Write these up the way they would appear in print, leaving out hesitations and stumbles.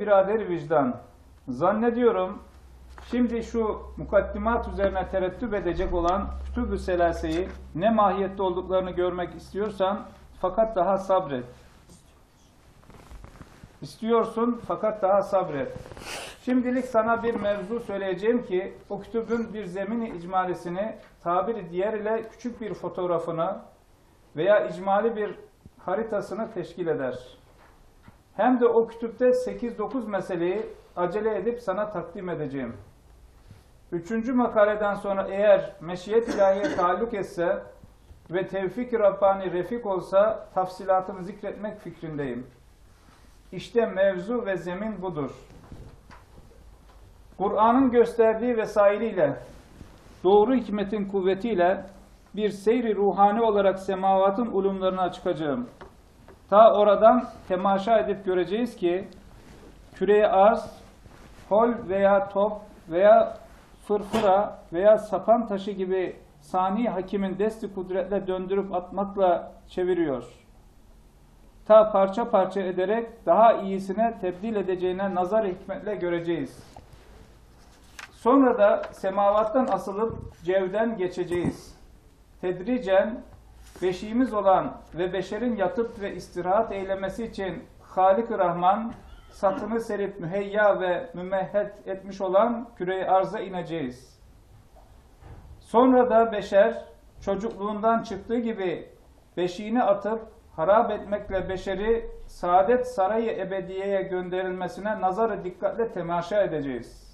birader vicdan, zannediyorum şimdi şu mukaddimat üzerine terettüp edecek olan Kütüb-ü Selase'yi ne mahiyette olduklarını görmek istiyorsan fakat daha sabret. İstiyorsun fakat daha sabret. Şimdilik sana bir mevzu söyleyeceğim ki o kütübün bir zemini icmalisini, tabiri diğer ile küçük bir fotoğrafını veya icmali bir haritasını teşkil eder. Hem de o kütüpte 8-9 meseleyi acele edip sana takdim edeceğim. 3. makaleden sonra eğer meşiyet ilahiye taalluk etse ve tevfik-i Rabbani refik olsa tafsilatını zikretmek fikrindeyim. İşte mevzu ve zemin budur. Kur'an'ın gösterdiği vesailiyle, doğru hikmetin kuvvetiyle bir seyri ruhani olarak semavatın ulumlarına çıkacağım. Ta oradan temaşa edip göreceğiz ki küre-i arz, hol veya top veya fırfıra veya sapan taşı gibi sani hakimin desti kudretle döndürüp atmakla çeviriyor. Ta parça parça ederek daha iyisine tebdil edeceğine nazar hikmetle göreceğiz. Sonra da semavattan asılıp cevden geçeceğiz. Tedricen beşiğimiz olan ve beşerin yatıp ve istirahat eylemesi için Halik-i Rahman satını serip müheyya ve mümehhet etmiş olan küre-i arza ineceğiz. Sonra da beşer çocukluğundan çıktığı gibi beşiğini atıp harap etmekle beşeri saadet sarayı ebediyeye gönderilmesine nazarı dikkatle temaşa edeceğiz.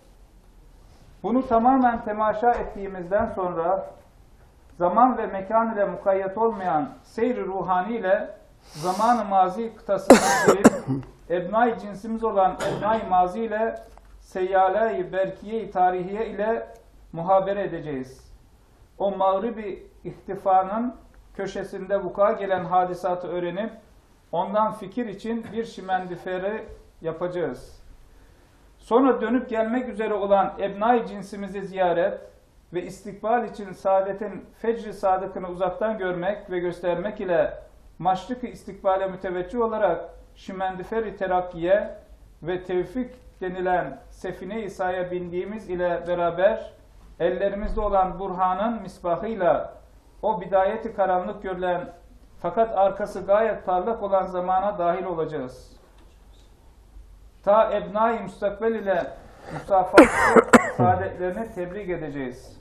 Bunu tamamen temaşa ettiğimizden sonra zaman ve mekan ile mukayyet olmayan seyr-i ruhani ile zaman-ı mazi kıtasından girip ebnai cinsimiz olan ebnai mazi ile seyyale-i berkiye-i tarihiye ile muhabere edeceğiz. O mağribi ihtifanın köşesinde vuku'a gelen hadisatı öğrenip ondan fikir için bir şimendiferi yapacağız. Sonra dönüp gelmek üzere olan ebnai cinsimizi ziyaret ve istikbal için saadetin fecr-i sadıkını uzaktan görmek ve göstermek ile maşrık-ı istikbale müteveccih olarak şimendifer-i terakkiye ve tevfik denilen sefine-i İsa'ya bindiğimiz ile beraber ellerimizde olan burhanın misbahıyla o bidayeti karanlık görülen fakat arkası gayet parlak olan zamana dahil olacağız. Ta ebnai müstakbel ile musafahat saadetlerini tebrik edeceğiz.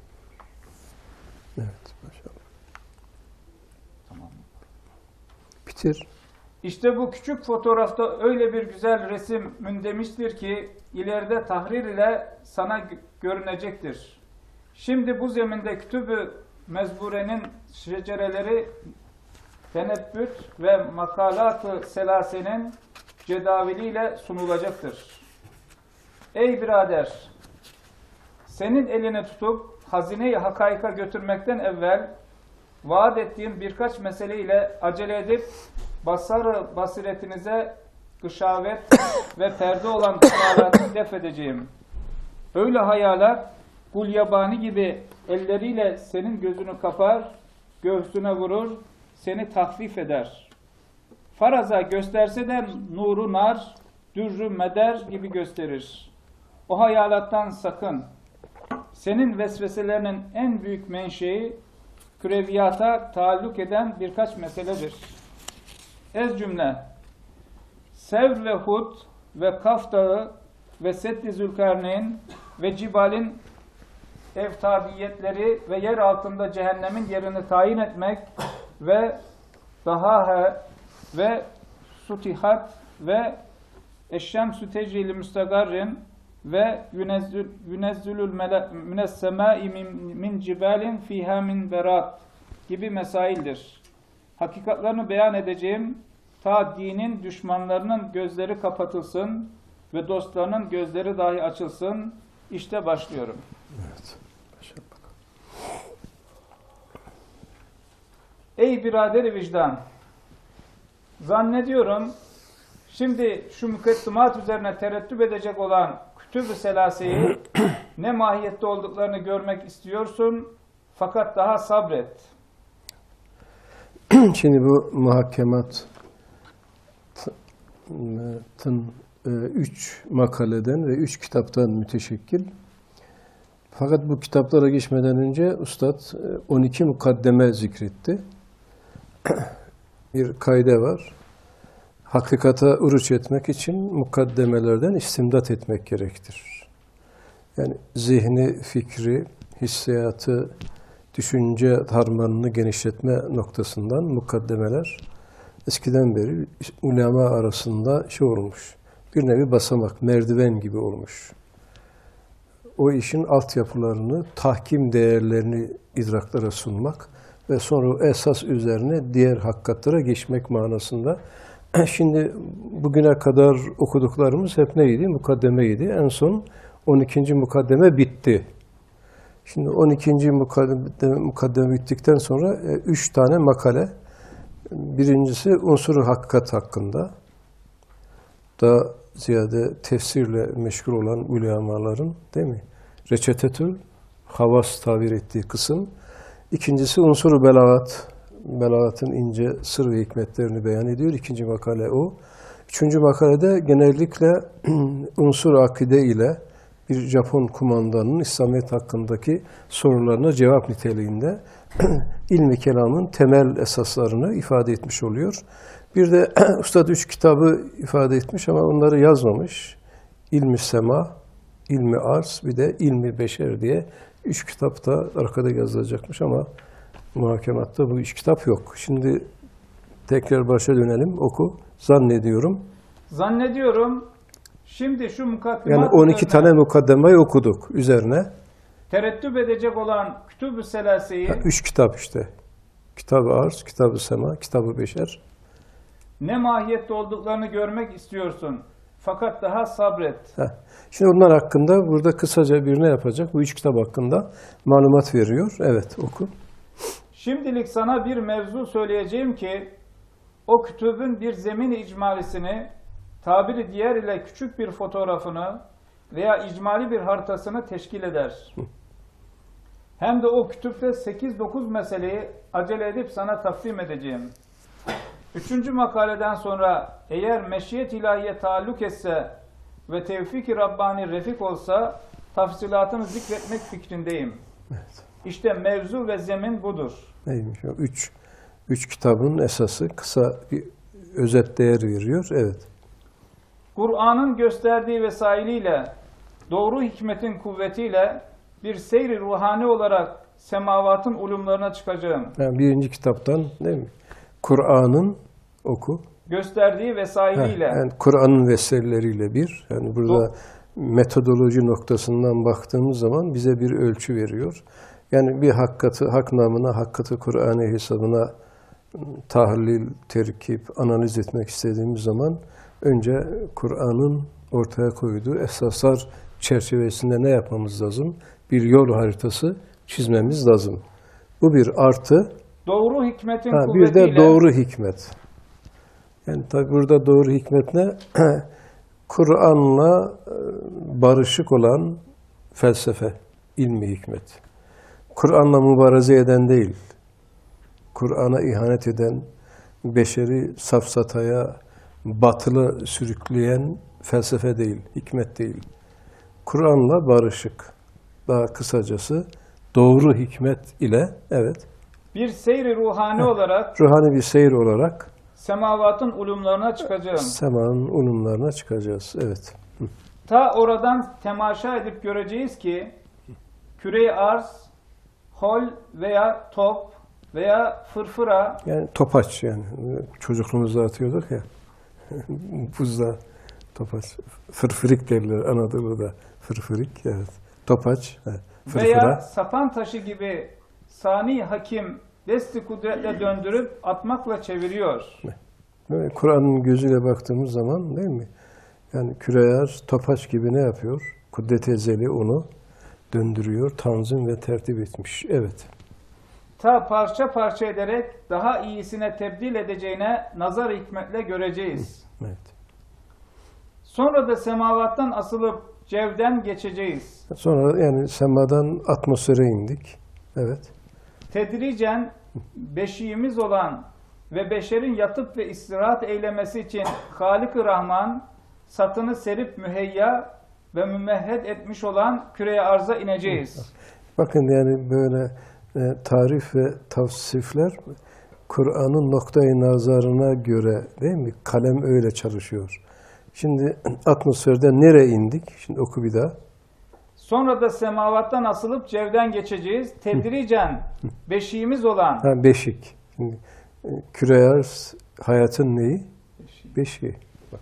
Evet, maşallah. Tamam. Bitir. İşte bu küçük fotoğrafta öyle bir güzel resim mündemiştir ki ileride tahrir ile sana görünecektir. Şimdi bu zeminde Kütüb-ü Mezbure'nin şecereleri tenebbüt ve makalat-ı selasenin cedaviliyle sunulacaktır. Ey birader! Senin elini tutup hazine-i hakaika götürmekten evvel vaat ettiğim birkaç mesele ile acele edip basar-ı basiretinize gışavet ve perde olan hayalatı def edeceğim. Öyle hayalat gulyabani gibi elleriyle senin gözünü kapar, göğsüne vurur, seni tahfif eder. Faraza gösterse de nuru nar, dürrü meder gibi gösterir. O hayalattan sakın. Senin vesveselerinin en büyük menşei küreviyata taalluk eden birkaç meseledir. Ez cümle, Sevr ve Hud ve Kaf Dağı ve Seddi Zülkarneyn ve Cibal'in evtabiyetleri ve yer altında cehennemin yerini tayin etmek ve Dahahe ve Sutihat ve Eşşemsü Tecrili Müstagarrin ve Yünezzülül Münessemâi min cibalin fîhâ min berat gibi mesaildir. Hakikatlerini beyan edeceğim ta dinin düşmanlarının gözleri kapatılsın ve dostlarının gözleri dahi açılsın. İşte başlıyorum. Evet. Ey biraderi vicdan! Zannediyorum şimdi şu mukaddimat üzerine terettüp edecek olan Kütüb-ü Selase'yi ne mahiyette olduklarını görmek istiyorsun fakat daha sabret. Şimdi bu muhakkematın 3 makaleden ve 3 kitaptan müteşekkil. Fakat bu kitaplara geçmeden önce Üstad 12 mukaddeme zikretti. Bir kaide var. Hakikata uruç etmek için mukaddemelerden istimdat etmek gerektir. Yani zihni, fikri, hissiyatı, düşünce harmanını genişletme noktasından mukaddemeler eskiden beri ulema arasında olmuş. Bir nevi basamak, merdiven gibi olmuş. O işin altyapılarını, tahkim değerlerini idraklara sunmak ve sonra o esas üzerine diğer hakikatlara geçmek manasında. Şimdi bugüne kadar okuduklarımız hep neydi? Mukaddemeydi. En son 12. mukaddeme bitti. Şimdi 12. mukaddeme bittikten sonra 3 tane makale. Birincisi unsur-u hakikat hakkında. Daha ziyade tefsirle meşgul olan ulemaların, değil mi? Reçetetül havas tabir ettiği kısım. İkincisi unsur-u belagat. Belagatın ince sır ve hikmetlerini beyan ediyor. İkinci makale o. Üçüncü makalede genellikle unsur akide ile bir Japon kumandanın İslamiyet hakkındaki sorularına cevap niteliğinde ilmi kelamın temel esaslarını ifade etmiş oluyor. Bir de Üstad 3 kitabı ifade etmiş ama onları yazmamış. İlmi sema, ilmi arz, bir de ilmi beşer diye 3 kitap da arkada yazılacakmış ama muhakematta bu 3 kitap yok. Şimdi tekrar başa dönelim. Oku. Zannediyorum şimdi şu mukaddemat yani 12 tane mukaddemeyi okuduk üzerine. Tereddüt edecek olan Kütüb-ü Selase'yi 3 kitap işte. Kitab-ı Arz, Kitab-ı Sema, Kitab-ı Beşer. Ne mahiyette olduklarını görmek istiyorsun. Fakat daha sabret. Şimdi onlar hakkında burada kısaca bir ne yapacak? Bu 3 kitap hakkında malumat veriyor. Evet, oku. Şimdilik sana bir mevzu söyleyeceğim ki o kütübün bir zemin icmalisini, tabiri diğer ile küçük bir fotoğrafını veya icmali bir haritasını teşkil eder. Hem de o kütüpte 8-9 meseleyi acele edip sana takdim edeceğim. 3. makaleden sonra eğer meşiyet ilahiye taalluk etse ve tevfik-i Rabbani refik olsa tafsilatını zikretmek fikrindeyim. Evet. İşte mevzu ve zemin budur. Neymiş o? 3 kitabın esası kısa bir özet değer veriyor. Evet. Kur'an'ın gösterdiği vesailiyle, doğru hikmetin kuvvetiyle bir seyri ruhani olarak semavatın ulumlarına çıkacağım. Yani 1. kitaptan değil mi? Kur'an'ın oku. Gösterdiği vesailiyle. Yani Kur'an'ın vesileleriyle bir. Yani burada metodoloji noktasından baktığımız zaman bize bir ölçü veriyor. Yani bir hakikati, hak namına, hakikati Kur'an'ı hesabına tahlil, terkip, analiz etmek istediğimiz zaman önce Kur'an'ın ortaya koyduğu esaslar çerçevesinde ne yapmamız lazım? Bir yol haritası çizmemiz lazım. Bu bir artı. Doğru hikmetin Bir kuvvetiyle. de doğru hikmet. Yani tabi burada doğru hikmet ne? Kur'an'la barışık olan felsefe, ilmi hikmet. Kur'an'la mübareze eden değil, Kur'an'a ihanet eden, beşeri safsataya, batılı sürükleyen felsefe değil, hikmet değil. Kur'an'la barışık. Daha kısacası doğru hikmet ile, evet. Bir seyri ruhani olarak, ruhani bir seyir olarak semavatın ulumlarına çıkacağım. semanın ulumlarına çıkacağız, evet. Ta oradan temaşa edip göreceğiz ki, küre-i arz, hol veya top veya fırfıra, Yani topaç yani. Çocukluğumuzda atıyorduk ya. Buzda topaç. Fırfırik derler Anadolu'da. Fırfırik, evet. Topaç, fırfıra. veya sapan taşı gibi sani hakim desti kudretle döndürüp atmakla çeviriyor. Kur'an'ın gözüyle baktığımız zaman değil mi? Yani küreyer, topaç gibi ne yapıyor? Kudret-i ezeli onu döndürüyor, tanzim ve tertip etmiş. Evet. Ta parça parça ederek daha iyisine tebdil edeceğine nazar hikmetle göreceğiz. Evet. Sonra da semavattan asılıp cevden geçeceğiz. Sonra yani semadan atmosfere indik. Evet. Tedricen beşiğimiz olan ve beşerin yatıp ve istirahat eylemesi için Halik-i Rahman satını serip müheyya ve mümehhed etmiş olan küreye arza ineceğiz. Bakın yani böyle tarif ve tavsifler Kur'an'ın noktayı nazarına göre değil mi? Kalem öyle çalışıyor. Şimdi atmosferde nereye indik? Şimdi oku bir daha. Sonra da semavattan asılıp cevden geçeceğiz. Tedricen beşiğimiz olan. Ha, beşik. Şimdi, küre arz hayatın neyi? Beşiği. Bak.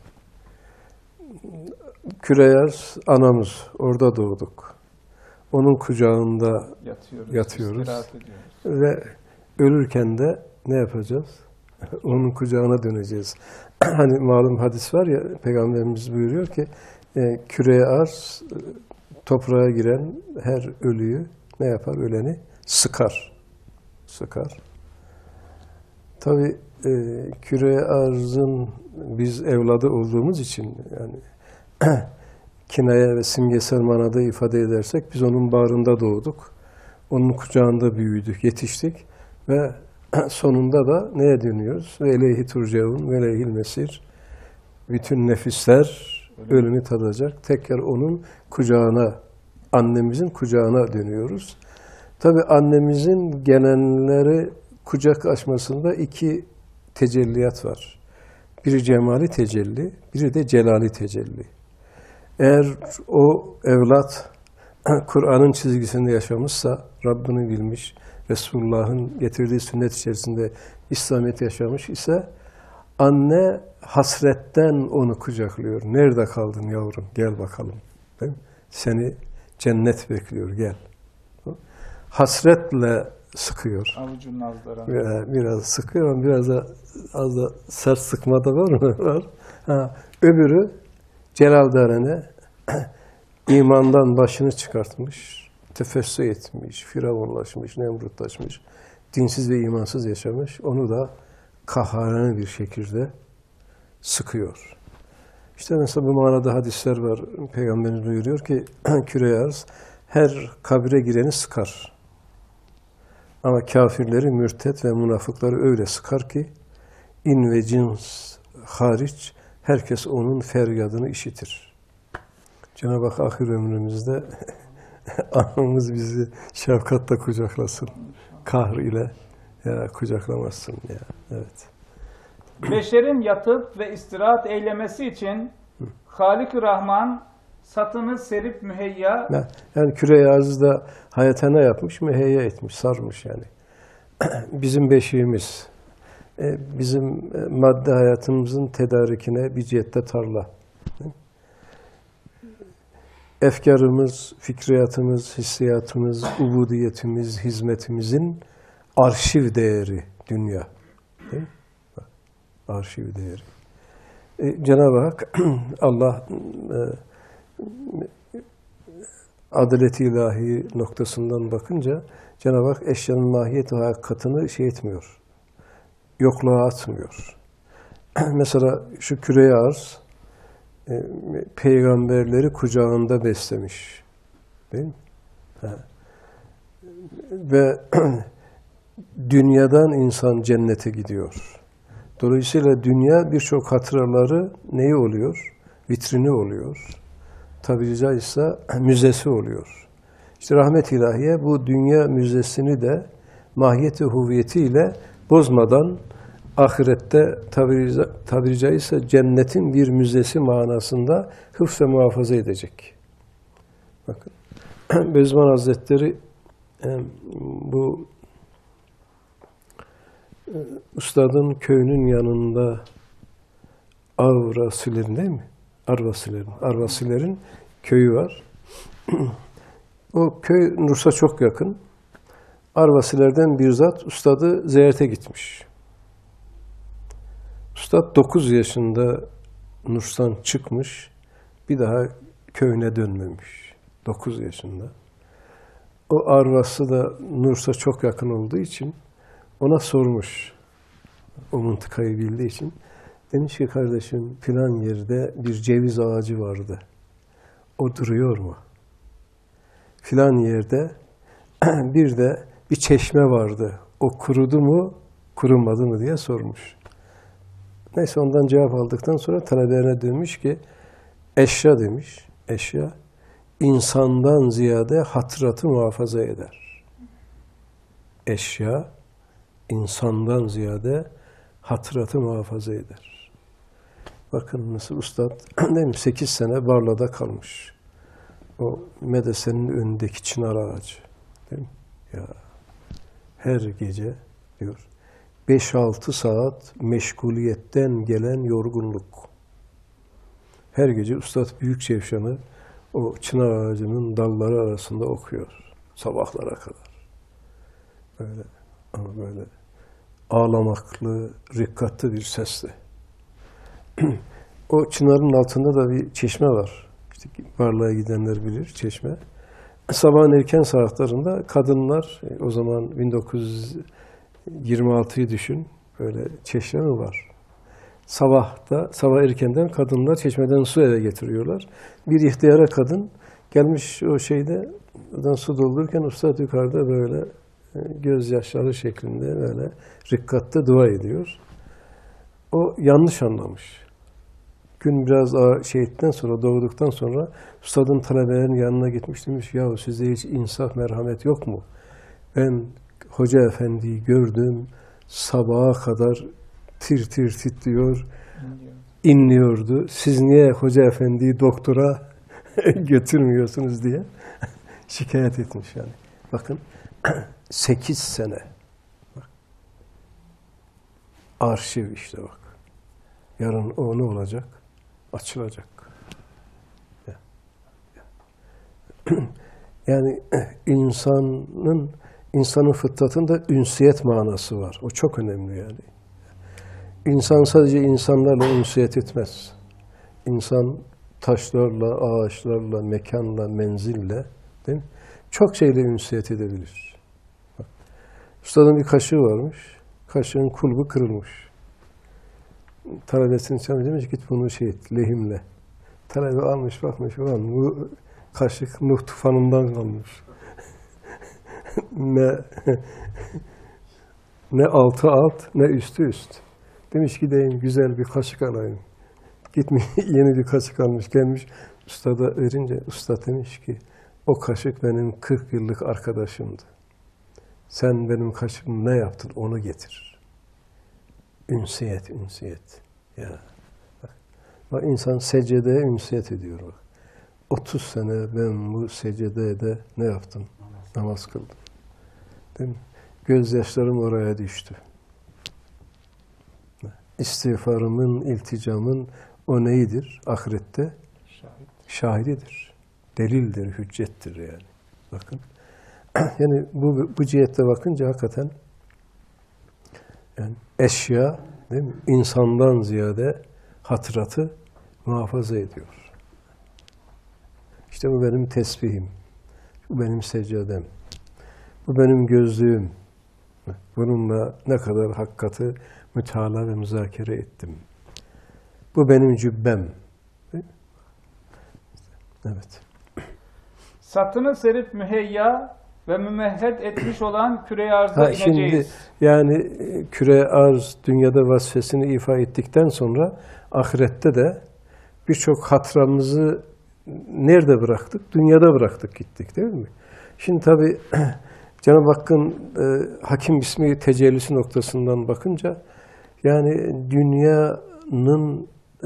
Küre arz anamız. Orada doğduk. Onun kucağında yatıyoruz. Ve ölürken de ne yapacağız? Onun kucağına döneceğiz. Hani malum hadis var ya, Peygamberimiz buyuruyor ki küreye arz toprağa giren her ölüyü ne yapar? Öleni sıkar. Sıkar. Tabii küreye arzın biz evladı olduğumuz için yani kinaya ve simgesel manada ifade edersek biz onun bağrında doğduk. Onun kucağında büyüdük, yetiştik ve sonunda da neye dönüyoruz? Ve eleyhi turcaun ve eleyhil mesir. Bütün nefisler ölümü tadacak. Tekrar onun kucağına, annemizin kucağına dönüyoruz. Tabii annemizin gelenleri kucak açmasında iki tecelliyat var. Biri cemali tecelli, biri de celali tecelli. Eğer o evlat Kur'an'ın çizgisinde yaşamışsa, Rabbini bilmiş, Resulullah'ın getirdiği sünnet içerisinde İslamiyet yaşamış ise anne hasretten onu kucaklıyor. Nerede kaldın yavrum? Gel bakalım. Değil mi? Seni cennet bekliyor. Gel. Hasretle sıkıyor. Avucunun azlara. Biraz sıkıyor ama biraz da az da sert sıkma da var mı? Var. Ha, öbürü Celaldarene imandan başını çıkartmış, tefessü etmiş, firavunlaşmış, nemrutlaşmış, dinsiz ve imansız yaşamış. Onu da kahharane bir şekilde sıkıyor. İşte mesela bu manada hadisler var. Peygamberimiz buyuruyor ki küre arz her kabre gireni sıkar. Ama kafirleri, mürtet ve münafıkları öyle sıkar ki in ve cins hariç herkes onun feryadını işitir. Cenab-ı Hak ahir ömrümüzde anamız bizi şefkatle kucaklasın. Kahr ile ya kucaklamazsın ya. Evet. Beşerin yatıp ve istirahat eylemesi için Halik-i Rahman satını serip müheyya. Yani küre-i arzda hayata ne yapmış? Müheyya etmiş, sarmış yani. Bizim beşiğimiz, bizim madde hayatımızın tedarikine bir cihette tarla. Efkarımız, fikriyatımız, hissiyatımız, ubudiyetimiz, hizmetimizin arşiv değeri dünya. Değil mi? Arşiv değeri. Cenab-ı Hak, Allah adalet-i ilahi noktasından bakınca Cenab-ı Hak eşyanın mahiyet ve hakikatını şey etmiyor. Yokluğa atmıyor. Mesela şu küre-i arz peygamberleri kucağında beslemiş. Değil mi? Ve dünyadan insan cennete gidiyor. Dolayısıyla dünya birçok hatıraları neyi oluyor? Vitrini oluyor. Tabiri caizse müzesi oluyor. İşte rahmet ilahiye bu dünya müzesini de mahiyeti huviyetiyle bozmadan ahirette tabiri caizse cennetin bir müzesi manasında hıfz ve muhafaza edecek. Bakın Bediüzzaman Hazretleri bu Üstad'ın köyünün yanında Arvasilerin değil mi? Arvasilerin köyü var. O köy Nurs'a çok yakın. Arvasilerden bir zat Üstad'ı ziyarete gitmiş. Üstad 9 yaşında Nurs'tan çıkmış, bir daha köyüne dönmemiş. 9 yaşında. O Arvası da Nurs'a çok yakın olduğu için ona sormuş. O mıntıkayı bildiği için. Demiş ki kardeşim filan yerde bir ceviz ağacı vardı. O duruyor mu? Filan yerde bir de bir çeşme vardı. O kurudu mu, kurumadı mı diye sormuş. Neyse ondan cevap aldıktan sonra talebelerine dönmüş ki Eşya demiş, eşya insandan ziyade hatıratı muhafaza eder. Eşya insandan ziyade hatıratı muhafaza eder. Bakın nasıl üstad, değil mi? 8 sene Barla'da kalmış. O medresenin önündeki çınar ağacı. Değil mi? Ya, her gece diyor 5-6 saat meşguliyetten gelen yorgunluk. Her gece Üstad Büyük Çevşan'ı o çınar ağacının dalları arasında okuyor. Sabahlara kadar. Böyle, ama böyle ağlamaklı, rikkatlı bir sesle. O çınarın altında da bir çeşme var. İşte Barla'ya gidenler bilir çeşme. Sabahın erken saatlerinde kadınlar, o zaman 1926'yı düşün, böyle çeşme mi var? Sabah erkenden kadınlar çeşmeden su eve getiriyorlar. Bir ihtiyara kadın gelmiş o oradan su doldururken Üstad yukarıda böyle gözyaşları şeklinde böyle rikkatli dua ediyor. O yanlış anlamış. Gün biraz sonra, doğduktan sonra Üstad'ın talebelerinin yanına gitmiş, demiş, yahu sizde hiç insaf, merhamet yok mu? Ben Hoca Efendi'yi gördüm, sabaha kadar tir tir titriyor, inliyordu. Siz niye Hoca Efendi'yi doktora götürmüyorsunuz diye şikayet etmiş yani. Bakın 8 sene. Bak. Arşiv işte bak. Yarın o ne olacak? Açılacak. Yani insanın fıtratında ünsiyet manası var. O çok önemli yani. İnsan sadece insanlarla ünsiyet etmez. İnsan taşlarla, ağaçlarla, mekanla, menzille, değil mi? Çok şeyle ünsiyet edebilir. Üstadın bir kaşığı varmış. Kaşığın kulbu kırılmış. Talebesinin çabuk demiş, git bunu lehimle. Talebe almış, bakmış, bu kaşık Nuh tufanından kalmış. ne altı alt, ne üstü üst. Demiş, gideyim güzel bir kaşık alayım. Gitmiş, yeni bir kaşık almış, gelmiş. Ustada verince, usta demiş ki, o kaşık benim 40 yıllık arkadaşımdı. Sen benim kaşığımı ne yaptın, onu getir. Ünsiyet, ünsiyet. Ya. Bak insan secdeye ünsiyet ediyor. Bak. 30 sene ben bu secdede ne yaptım? Namaz kıldım. Değil mi? Gözyaşlarım oraya düştü. İstiğfarımın, ilticamın o neyidir? Ahirette şahididir. Delildir, hüccettir yani. Bakın. Yani bu cihette bakınca hakikaten yani eşya, değil mi? İnsandan ziyade hatıratı muhafaza ediyor. İşte bu benim tesbihim, bu benim seccadem, bu benim gözlüğüm. Bununla ne kadar hakikati müteala ve müzakere ettim. Bu benim cübbem. Evet. Satını serip müheyya ve mümehhed etmiş olan küre-i arzda ineceğiz. Şimdi yani küre arz dünyada vazifesini ifa ettikten sonra ahirette de birçok hatıramızı nerede bıraktık? Dünyada bıraktık gittik değil mi? Şimdi tabii Cenab-ı Hakk'ın Hakim ismi tecellisi noktasından bakınca yani dünyanın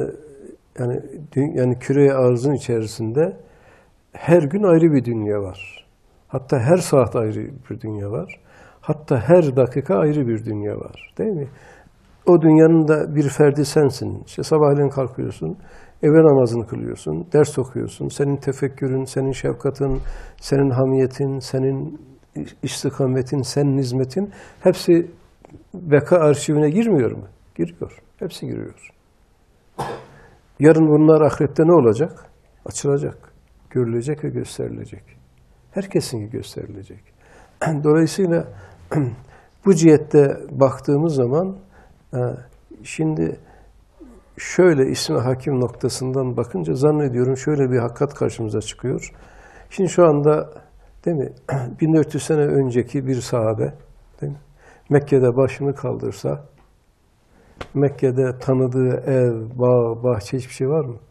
yani küre-i arzın içerisinde her gün ayrı bir dünya var. Hatta her saat ayrı bir dünya var. Hatta her dakika ayrı bir dünya var. Değil mi? O dünyanın da bir ferdi sensin. İşte sabahleyin kalkıyorsun, eve namazını kılıyorsun, ders okuyorsun. Senin tefekkürün, senin şefkatin, senin hamiyetin, senin istikametin, senin hizmetin hepsi beka arşivine girmiyor mu? Giriyor. Hepsi giriyor. Yarın bunlar ahirette ne olacak? Açılacak. Görülecek ve gösterilecek. Herkesinki gösterilecek. Dolayısıyla bu cihette baktığımız zaman şimdi şöyle ismi hakim noktasından bakınca zannediyorum şöyle bir hakikat karşımıza çıkıyor. Şimdi şu anda değil mi 1400 sene önceki bir sahabe değil mi? Mekke'de başını kaldırsa Mekke'de tanıdığı ev, bağ, bahçe hiçbir şey var mı?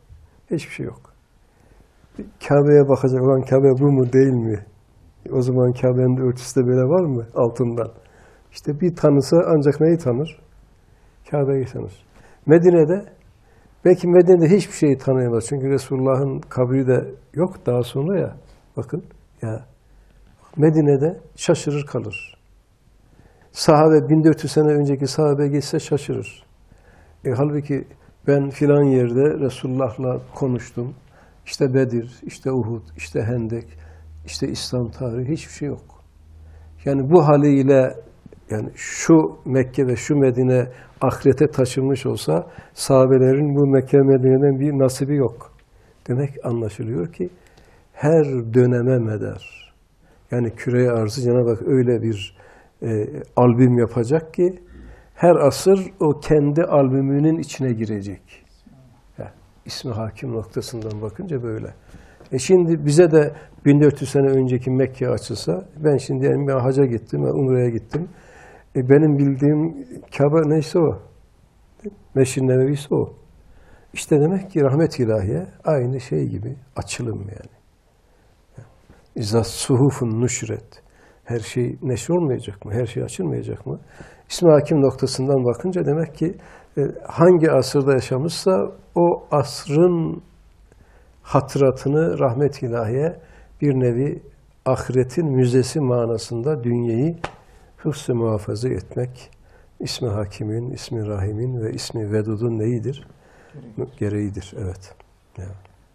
Hiçbir şey yok. Kabe'ye bakacak olan Kabe bu mu değil mi? O zaman Kabe'nin ölçüsü de böyle var mı altından? İşte bir tanısa ancak neyi tanır? Kabe'yi tanır. Medine'de, belki Medine'de hiçbir şeyi tanıyamaz. Çünkü Resulullah'ın kabri de yok daha sonra ya. Bakın ya. Medine'de şaşırır kalır. Sahabe, 1400 sene önceki sahabe geçse şaşırır. Halbuki ben filan yerde Resulullah'la konuştum. İşte Bedir, işte Uhud, işte Hendek, işte İslam tarihi, hiçbir şey yok. Yani bu haliyle, yani şu Mekke ve şu Medine ahirete taşınmış olsa sahabelerin bu Mekke Medine'den bir nasibi yok. Demek anlaşılıyor ki her döneme medar. Yani küre-i arzı Cenab-ı Hak öyle bir albüm yapacak ki her asır o kendi albümünün içine girecek. İsmi hakim noktasından bakınca böyle. Şimdi bize de 1400 sene önceki Mekke açılsa, ben şimdi diyelim ben hacca gittim, ben Umre'ye gittim. Benim bildiğim Kabe neyse o. Meşri Nebevisi o. İşte demek ki rahmet ilahiye aynı şey gibi açılım yani. İzâ suhufun nuşret. Her şey neşr olmayacak mı? Her şey açılmayacak mı? İsmi hakim noktasından bakınca demek ki hangi asırda yaşamışsa o asrın hatıratını rahmet ilahiye bir nevi ahiretin müzesi manasında dünyayı hıfz-ı muhafaza etmek İsmi Hakim'in, İsmi Rahim'in ve İsmi Vedud'un neyidir? Gereğidir. Evet. Yani.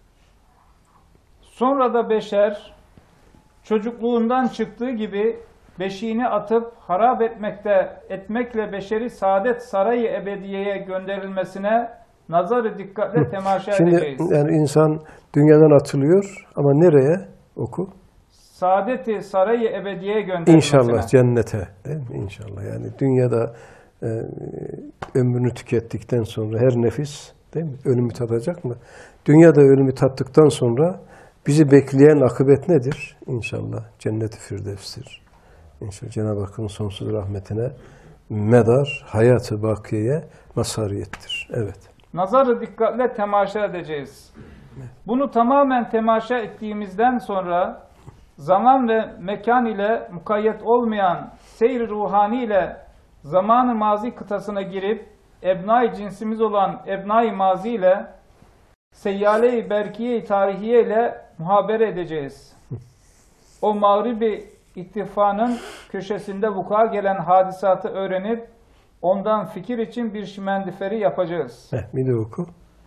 Sonra da beşer çocukluğundan çıktığı gibi beşiğini atıp harap etmekle beşeri saadet sarayı ebediyeye gönderilmesine nazarı dikkatle temaşa edeceğiz. Şimdi yani insan dünyadan atılıyor ama nereye? Oku. Saadeti sarayı ebediyeye gönderilmesine. İnşallah cennete. Değil mi? İnşallah. Yani dünyada ömrünü tükettikten sonra her nefis değil mi? Ölümü tadacak mı? Dünyada ölümü tattıktan sonra bizi bekleyen akıbet nedir? İnşallah cennet-i firdevstir. İnşallah Cenab-ı Hakk'ın sonsuz rahmetine medar, hayatı bakiyeye mazhariyettir. Evet. Nazarı dikkatle temaşa edeceğiz. Bunu tamamen temaşa ettiğimizden sonra zaman ve mekan ile mukayyet olmayan seyr-i ruhani ile zaman-ı mazi kıtasına girip ebnai cinsimiz olan ebnai mazi ile seyyale-i berkiye-i tarihiye ile muhabere edeceğiz. O mağribi ittifanın köşesinde vuku'a gelen hadisatı öğrenip ondan fikir için bir şimendiferi yapacağız. Bir de oku.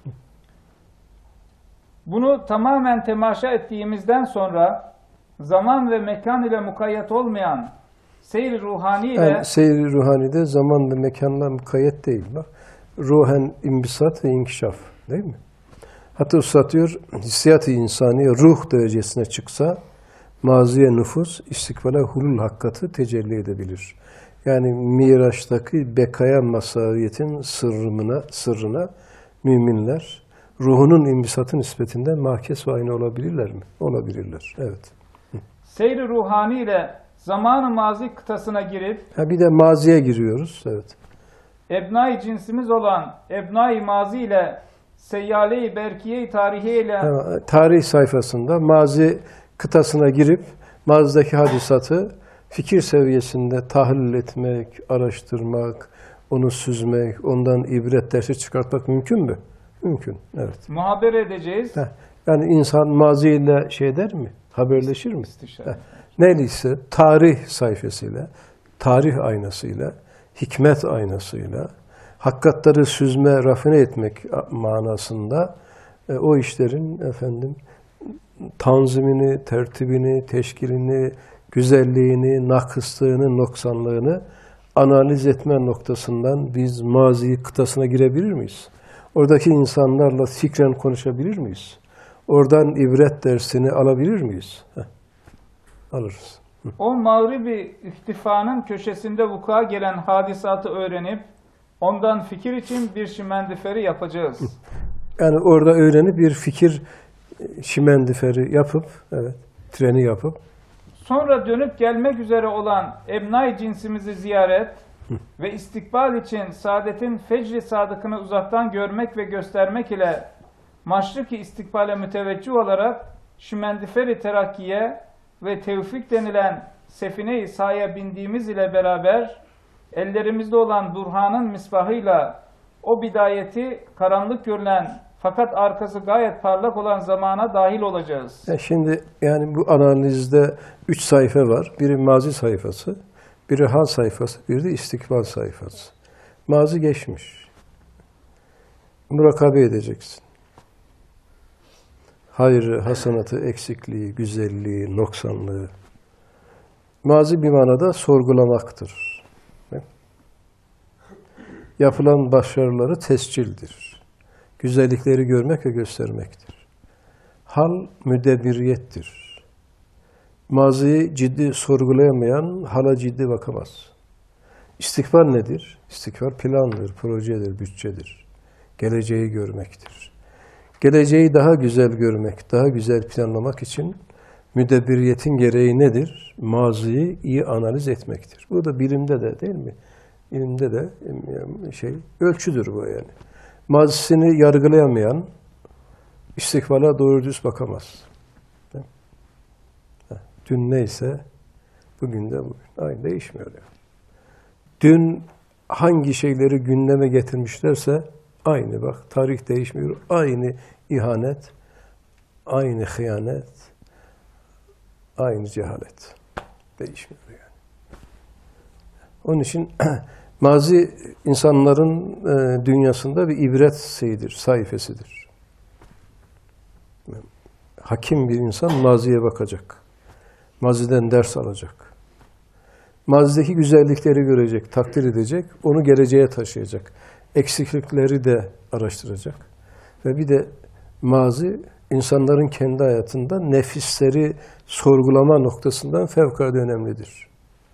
Bunu tamamen temaşa ettiğimizden sonra zaman ve mekan ile mukayyet olmayan seyr-i ruhani ile... Yani seyr-i ruhanide zaman ve mekanla mukayyet değil. Bak. Ruhen imbisat ve inkişaf. Değil mi? Hatta usatıyor, hissiyat-ı insaniye ruh derecesine çıksa maziye nüfus, istikbale hulul hakikati tecelli edebilir. Yani Miraç'taki bekaya masaviyetin sırrına müminler ruhunun imbisatı nispetinden mahkes ve aynı olabilirler mi? Olabilirler. Evet. Seyr-i ruhani ile zaman-ı mazi kıtasına girip Bir de maziye giriyoruz. Evet. ebnai cinsimiz olan ebnai mazi ile seyyale-i berkiye-i tarihiye ile tarih sayfasında mazi kıtasına girip mazideki hadisatı fikir seviyesinde tahlil etmek, araştırmak, onu süzmek, ondan ibret dersi çıkartmak mümkün mü? Mümkün, evet. muhabere edeceğiz. Yani insan maziyle şey der mi? Haberleşir mi? Neyleyse tarih sayfasıyla, tarih aynasıyla, hikmet aynasıyla, hakikatleri süzme, rafine etmek manasında o işlerin tanzimini, tertibini, teşkilini, güzelliğini, nakıslığını, noksanlığını analiz etme noktasından biz mazi kıtasına girebilir miyiz? Oradaki insanlarla fikren konuşabilir miyiz? Oradan ibret dersini alabilir miyiz? Alırız. O mağribi ihtifanın köşesinde vuku'a gelen hadisatı öğrenip ondan fikir için bir şimendiferi yapacağız. Yani orada öğrenip bir fikir şimendiferi yapıp, treni yapıp sonra dönüp gelmek üzere olan ebnai cinsimizi ziyaret ve istikbal için saadetin fecri sadıkını uzaktan görmek ve göstermek ile maşriki istikbale müteveccih olarak Şimendiferi Terakkiye ve Tevfik denilen sefine-i sahaya bindiğimiz ile beraber ellerimizde olan Burhan'ın misbahıyla o bidayeti karanlık görülen fakat arkası gayet parlak olan zamana dahil olacağız. Şimdi yani bu analizde 3 sayfa var. Biri mazi sayfası, biri hal sayfası, biri de istikbal sayfası. Mazi geçmiş. Murakabe edeceksin. Hayrı, hasanatı, eksikliği, güzelliği, noksanlığı. Mazi bir manada sorgulamaktır. Yapılan başarıları tescildir. Güzellikleri görmek ve göstermektir. Hal müdebbiriyettir. Maziyi ciddi sorgulayamayan hala ciddi bakamaz. İstikbal nedir? İstikbal plandır, projedir, bütçedir. Geleceği görmektir. Geleceği daha güzel görmek, daha güzel planlamak için müdebbiriyetin gereği nedir? Maziyi iyi analiz etmektir. Bu da bilimde de değil mi? İlimde de ölçüdür bu yani. Mazisini yargılayamayan istikbala doğru düz bakamaz. Dün neyse bugün de bugün. Aynı değişmiyor yani. Dün hangi şeyleri gündeme getirmişlerse aynı bak. Tarih değişmiyor. Aynı ihanet, aynı hıyanet, aynı cehalet. Değişmiyor yani. Onun için mazi insanların dünyasında bir ibret sayfasıdır. Hakim bir insan maziye bakacak. Maziden ders alacak. Mazideki güzellikleri görecek, takdir edecek, onu geleceğe taşıyacak. Eksiklikleri de araştıracak. Ve bir de mazi, insanların kendi hayatında nefisleri sorgulama noktasından fevkalade önemlidir.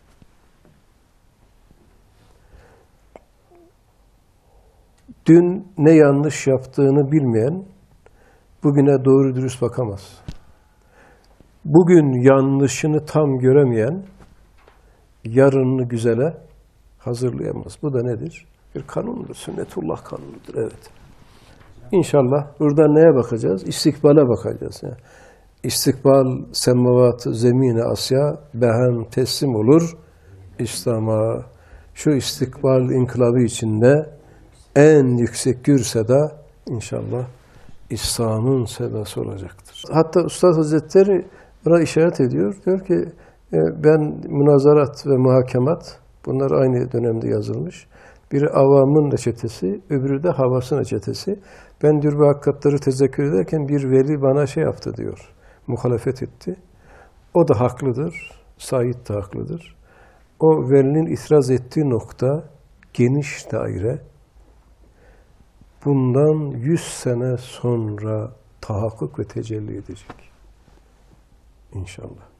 Dün ne yanlış yaptığını bilmeyen, bugüne doğru dürüst bakamaz. Bugün yanlışını tam göremeyen, yarınını güzele hazırlayamaz. Bu da nedir? Bir kanundur, sünnetullah kanunudur. Evet. İnşallah burada neye bakacağız? İstikbale bakacağız. Yani İstikbal semavatı zemine Asya behem teslim olur İslam'a. Şu istikbal inkılabı içinde en yüksek gürseda inşallah İslam'ın sedası olacaktır. Hatta Üstad Hazretleri buna işaret ediyor. Diyor ki ben münazarat ve muhakemat, bunlar aynı dönemde yazılmış. Biri avamın reçetesi, öbürü de havasın reçetesi. Ben diyor bu hakikatleri tezekkür ederken bir veli bana şey yaptı diyor. Muhalefet etti. O da haklıdır. Said de haklıdır. O velinin itiraz ettiği nokta geniş daire. Bundan 100 sene sonra tahakkuk ve tecelli edecek. İnşallah.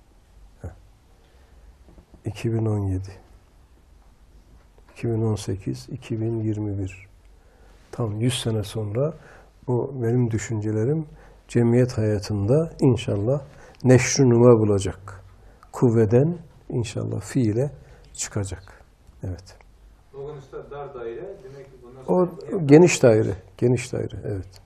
2017, 2018, 2021. Tam 100 sene sonra bu benim düşüncelerim cemiyet hayatında inşallah neşr-ü numa bulacak. Kuvveden inşallah fiile çıkacak. Evet. Sonuçta dar daire demek ki bundan sonra... O geniş daire, geniş daire, evet.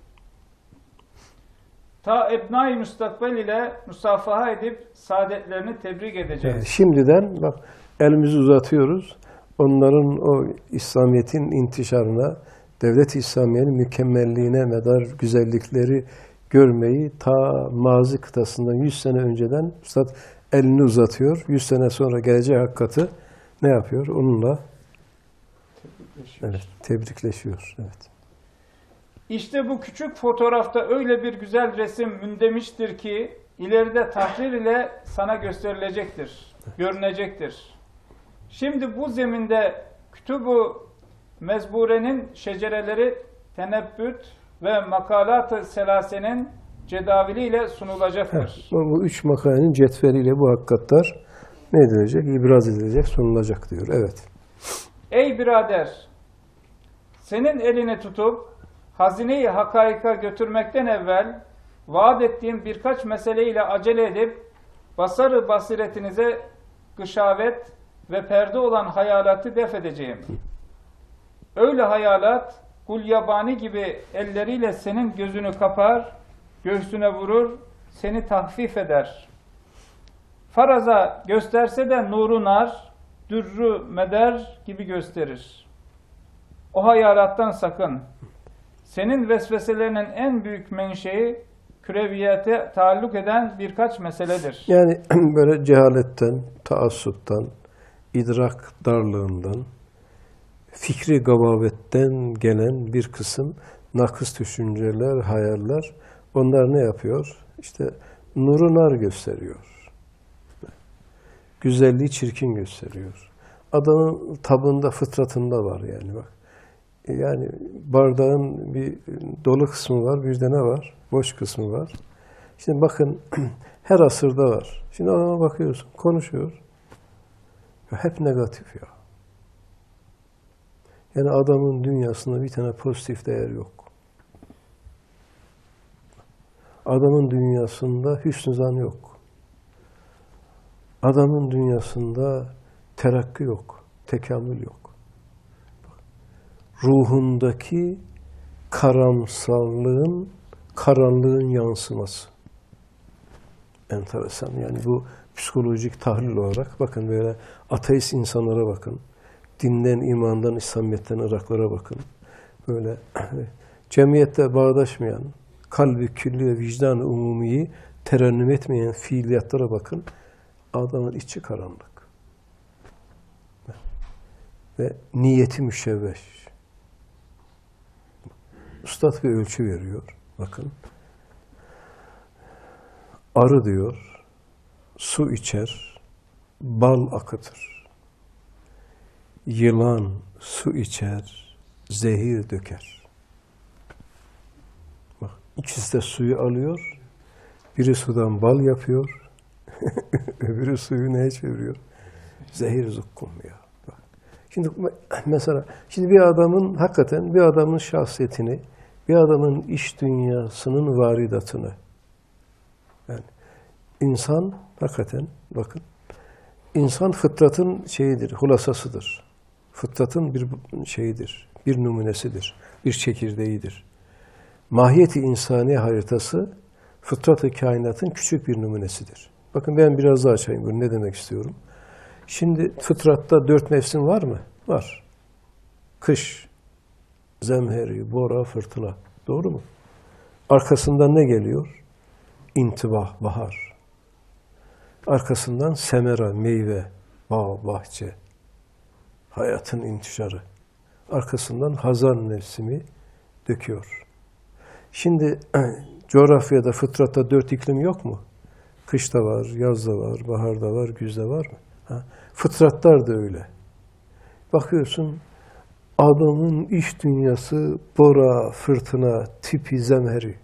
Ta ebnai müstakbel ile musafaha edip saadetlerini tebrik edeceğiz. Evet, şimdiden bak elimizi uzatıyoruz. Onların o İslamiyet'in intişarına, devlet-i İslamiye'nin mükemmelliğine medar güzellikleri görmeyi ta mazi kıtasından 100 sene önceden Üstad elini uzatıyor. 100 sene sonra geleceği hakikati ne yapıyor? Onunla tebrikleşiyor. Evet. İşte bu küçük fotoğrafta öyle bir güzel resim mündemiştir ki ileride tahrir ile sana gösterilecektir, görünecektir. Şimdi bu zeminde kütüb-ü mezburenin şecereleri tenebbüt ve makalat-ı selasenin cedaviliyle sunulacaktır. Bu 3 makalenin cetveliyle bu hakikatler ne edilecek? İbraz edilecek, sunulacak diyor. Evet. Ey birader! Senin elini tutup hazine-i hakaika götürmekten evvel vaat ettiğim birkaç meseleyle acele edip basarı basiretinize gışavet ve perde olan hayalatı def edeceğim. Öyle hayalat Gulyabani gibi elleriyle senin gözünü kapar, göğsüne vurur, seni tahfif eder. Faraza gösterse de nuru nar, dürrü meder gibi gösterir. O hayalattan sakın. Senin vesveselerinin en büyük menşei, küreviyete taalluk eden birkaç meseledir. Yani böyle cehaletten, taassuptan, idrak darlığından, fikri gavavetten gelen bir kısım nakıs düşünceler, hayaller, onlar ne yapıyor? İşte nuru nar gösteriyor. Güzelliği çirkin gösteriyor. Adamın tabında, fıtratında var yani bak. Yani bardağın bir dolu kısmı var, bir de ne var? Boş kısmı var. Şimdi bakın her asırda var. Şimdi adama bakıyorsun, konuşuyor. Ya hep negatif ya. Yani adamın dünyasında bir tane pozitif değer yok. Adamın dünyasında hüsnü zan yok. Adamın dünyasında terakki yok, tekamül yok. Ruhundaki karamsarlığın, karanlığın yansıması. Enteresan. Yani bu psikolojik tahlil olarak bakın böyle ateist insanlara bakın. Dinden, imandan, İslamiyet'ten, Iraklara bakın. Böyle cemiyette bağdaşmayan, kalbi külli ve vicdan-ı umumiyi terennüm etmeyen fiiliyatlara bakın. Adamın içi karanlık. Ve niyeti müşevveş. Üstad bir ölçü veriyor. Bakın. Arı diyor, su içer, bal akıtır. Yılan su içer, zehir döker. Bak, ikisi de suyu alıyor. Biri sudan bal yapıyor, öbürü suyu neye çeviriyor? Zehir zukkum ya. Bak. Şimdi mesela, şimdi bir adamın hakikaten bir adamın şahsiyetini, bir adamın iç dünyasının varidatını, yani insan hakikaten bakın, insan fıtratın şeyidir, hulasasıdır. Fıtratın bir şeyidir, bir numunesidir, bir çekirdeğidir. Mahiyeti insani haritası, fıtrat-ı kainatın küçük bir numunesidir. Bakın ben biraz daha açayım bunu, ne demek istiyorum. Şimdi fıtratta 4 mevsim var mı? Var. Kış, zemheri, bora, fırtına. Doğru mu? Arkasından ne geliyor? İntibah, bahar. Arkasından semera, meyve, bağ, bahçe. Hayatın intişarı. Arkasından hazan mevsimi döküyor. Şimdi coğrafyada, fıtratta 4 iklim yok mu? Kışta var, yazda var, baharda var, güzde var mı? Ha? Fıtratlar da öyle. Bakıyorsun, adamın iç dünyası bora, fırtına, tipi, zemheri.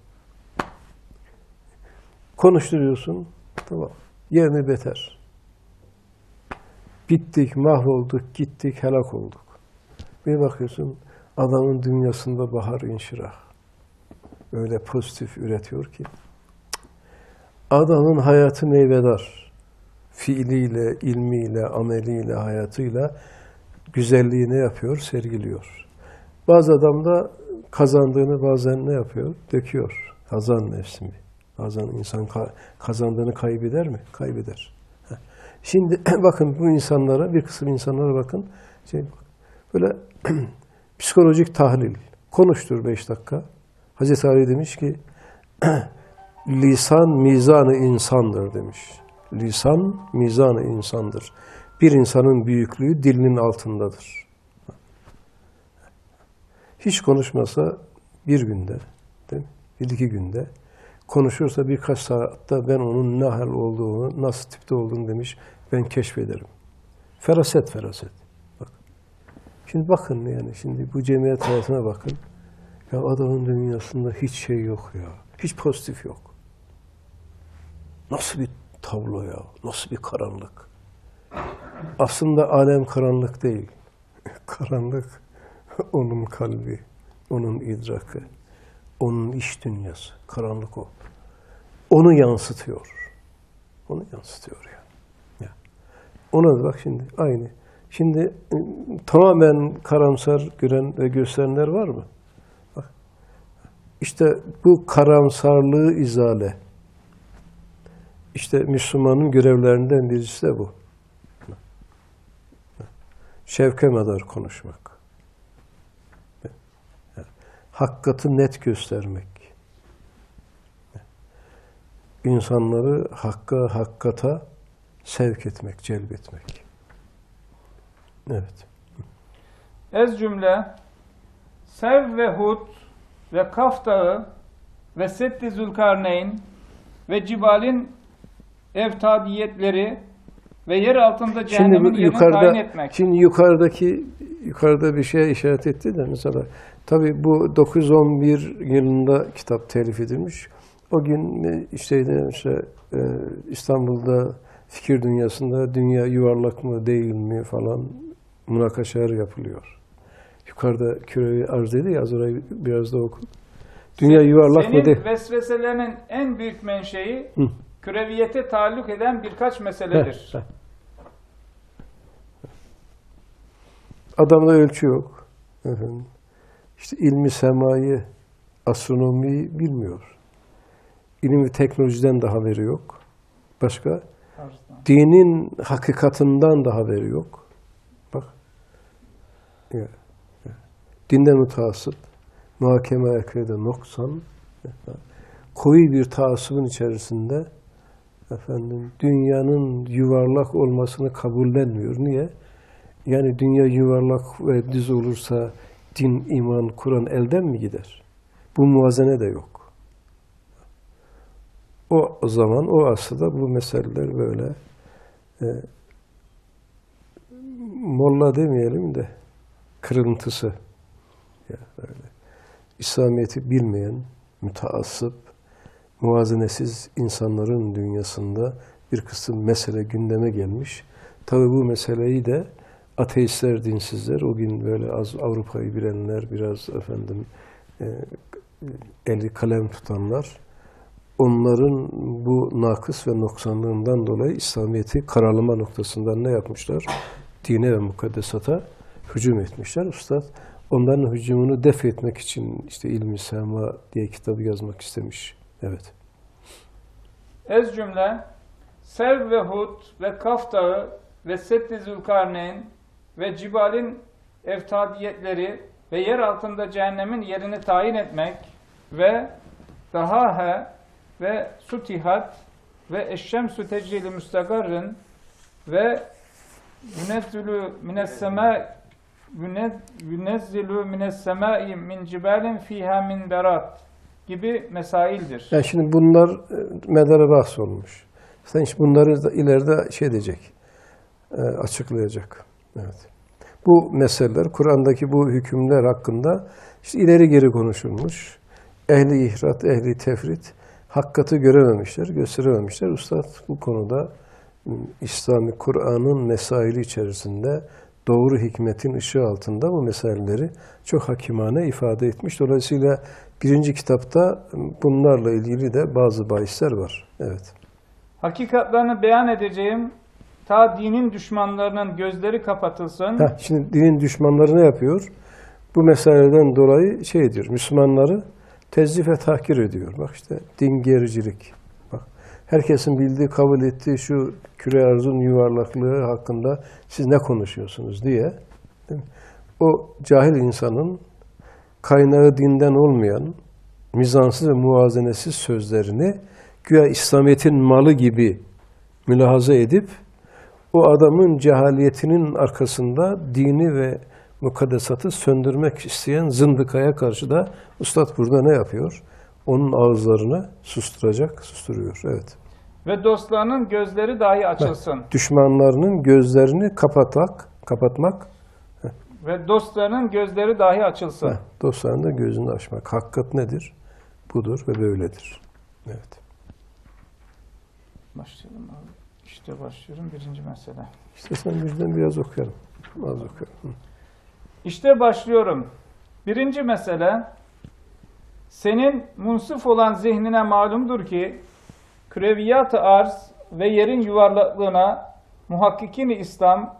Konuşturuyorsun, tamam, yerini beter. Bittik, mahvolduk, gittik, helak olduk. Bir bakıyorsun, adamın dünyasında bahar inşirah. Öyle pozitif üretiyor ki. Adamın hayatı meyvedar. Fiiliyle, ilmiyle, ameliyle, hayatıyla güzelliği ne yapıyor? Sergiliyor. Bazı adam da kazandığını bazen ne yapıyor? Döküyor. Hazan mevsimi. Bazen insan kazandığını kaybeder mi? Kaybeder. Şimdi bakın bu insanlara, bir kısım insanlara bakın. Böyle psikolojik tahlil. Konuştur 5 dakika. Hazreti Ali demiş ki lisan mizanı insandır demiş. Lisan mizanı insandır. Bir insanın büyüklüğü dilinin altındadır. Hiç konuşmasa bir günde, değil mi? 1-2 günde, konuşursa birkaç saatte ben onun ne hal olduğunu, nasıl tipte olduğunu demiş, ben keşfederim. Feraset, feraset. Bak. Şimdi bakın yani, şimdi bu cemiyet hayatına bakın. Ya adamın dünyasında hiç şey yok ya. Hiç pozitif yok. Nasıl bir tablo ya? Nasıl bir karanlık? Aslında alem karanlık değil. Karanlık onun kalbi, onun idrakı, onun iç dünyası. Karanlık o. Onu yansıtıyor. Onu yansıtıyor ya. Ona da bak şimdi aynı. Şimdi tamamen karamsar gören ve gösterenler var mı? İşte bu karamsarlığı izale. İşte Müslümanın görevlerinden birisi de bu. Şevke medar konuşmak. Hakikati net göstermek. İnsanları hakikata sevk etmek, celbetmek. Evet. Ez cümle Sev ve Hud ve Kaf Dağı ve Setti Zülkarneyn ve Cibal'in evtadiyetleri ve yer altında cehennemin yerini tayin etmek. Şimdi yukarıda bir şeye işaret etti de mesela tabii bu 911 yılında kitap telif edilmiş. O gün işte İstanbul'da fikir dünyasında dünya yuvarlak mı değil mi falan münakaşalar yapılıyor. Yukarıda kürevi arz ediyor ya, az orayı biraz da oku. Dünya yuvarlak mı değil? Senin vesveselerinin en büyük menşei küreviyete taalluk eden birkaç meseledir. Adamda ölçü yok. Efendim. İşte ilmi semayı, astronomiyi bilmiyor. İlim ve teknolojiden de haberi yok. Başka? Dinin hakikatinden de haberi yok. Bak. Dinden mutasip, muhakeme ekrede noksan, koyu bir taassubun içerisinde dünyanın yuvarlak olmasını kabullenmiyor. Niye? Yani dünya yuvarlak ve düz olursa din, iman, Kur'an elden mi gider? Bu muvazene de yok. O zaman, o asırda bu meseleler böyle molla demeyelim de kırıntısı. Ya öyle. İslamiyet'i bilmeyen, müteassıp, muvazenesiz insanların dünyasında bir kısım mesele gündeme gelmiş. Tabii bu meseleyi de ateistler, dinsizler, o gün böyle az Avrupa'yı bilenler, biraz eli kalem tutanlar, onların bu nakıs ve noksanlığından dolayı İslamiyet'i karalama noktasından ne yapmışlar? Dine ve mukaddesata hücum etmişler. Üstad onların hücumunu def etmek için işte İlmi Sema diye kitabı yazmak istemiş. Evet. Ez cümle Sev ve Hud ve Kaf Dağı ve Setti Zülkarneyn ve Cibal'in evtadiyetleri ve yer altında cehennemin yerini tayin etmek ve Dahahe ve Sutihat ve Eşşemsü Tecrili Müstagarrın ve Yünezzilü minessemâi min cibalin fîhâ min berat gibi mesaildir. Yani şimdi bunlar medara bahs olmuş. Sen işte bunları da ileride şey edecek, açıklayacak. Evet. Bu meseleler, Kur'an'daki bu hükümler hakkında işte ileri geri konuşulmuş. Ehli ihrat, ehli tefrit hakikati görememişler, gösterememişler. Üstad bu konuda İslami Kur'an'ın mesaili içerisinde doğru hikmetin ışığı altında bu meseleleri çok hakimane ifade etmiş. Dolayısıyla birinci kitapta bunlarla ilgili de bazı bahisler var. Evet. Hakikatlerini beyan edeceğim, ta dinin düşmanlarının gözleri kapatılsın. Şimdi dinin düşmanları ne yapıyor? Bu meseleden dolayı şey diyor, Müslümanları tezif ve tahkir ediyor. Bak işte din gericilik. Bak, herkesin bildiği, kabul ettiği şu küre arzun yuvarlaklığı hakkında siz ne konuşuyorsunuz diye. Değil mi? O cahil insanın kaynağı dinden olmayan, mizansız ve muvazenesiz sözlerini güya İslamiyet'in malı gibi mülahaza edip o adamın cehaliyetinin arkasında dini ve mukaddesatı söndürmek isteyen zındıkaya karşı da Üstad burada ne yapıyor? Onun ağızlarını susturuyor. Evet. Ve dostlarının gözleri dahi açılsın. Düşmanlarının gözlerini kapatmak. Ve dostlarının gözleri dahi açılsın. Dostlarının da gözünü açmak. Hakikat nedir? Budur ve böyledir. Evet. Başlayalım abi. İşte başlıyorum birinci mesele. İşte sen bizden biraz okuyalım. Az okuyalım. İşte başlıyorum. Birinci mesele, senin munsif olan zihnine malumdur ki, küreviyat-ı arz ve yerin yuvarlaklığına muhakkikin-i İslam,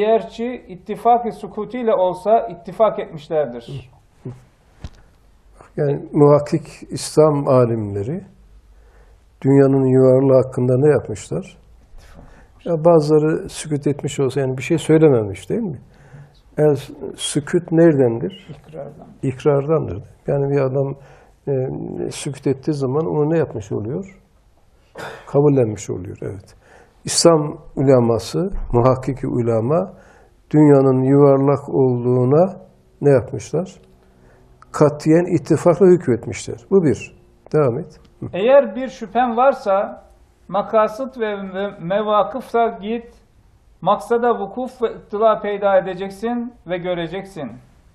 eğerçi ittifak-ı sukutiyle olsa ittifak etmişlerdir. Yani muhakkik İslam alimleri dünyanın yuvarlığı hakkında ne yapmışlar? Ya bazıları sükût etmiş olsa, yani bir şey söylememiş değil mi? Eğer sükût neredendir? İkrardan. İkrardandır. Yani bir adam sükût ettiği zaman onu ne yapmış oluyor? Kabullenmiş oluyor, evet. İslam uleması, muhakkik ulema, dünyanın yuvarlak olduğuna ne yapmışlar? Katiyen ittifakla hükmetmişler. Bu bir. Devam et. Eğer bir şüphen varsa makasıt ve mevakıfta git, maksada vukuf ve ittila peyda edeceksin ve göreceksin.